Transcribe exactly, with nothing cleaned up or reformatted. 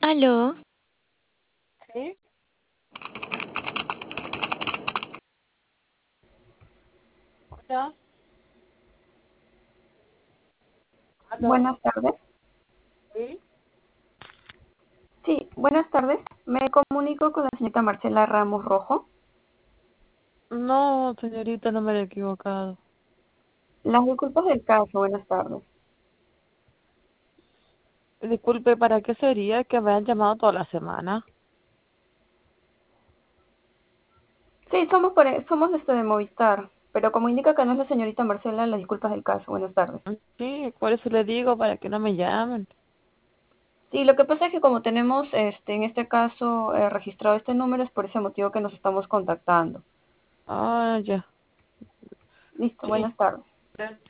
Aló, ¿Sí? Hola. ¿Aló? Buenas tardes. ¿Sí? Sí, buenas tardes. Me comunico con la señorita Marcela Ramos Rojo. No, señorita, no me he equivocado. Las disculpas del caso, buenas tardes. Disculpe, ¿para qué sería que me han llamado toda la semana? Sí, somos por- somos este de Movistar, pero como indica que no es la señorita Marcela, las disculpas del caso, buenas tardes. Sí, por eso le digo, para que no me llamen. Sí, lo que pasa es que como tenemos este en este caso eh, registrado este número, es por ese motivo que nos estamos contactando. Ah, ya. Listo, Sí. buenas tardes.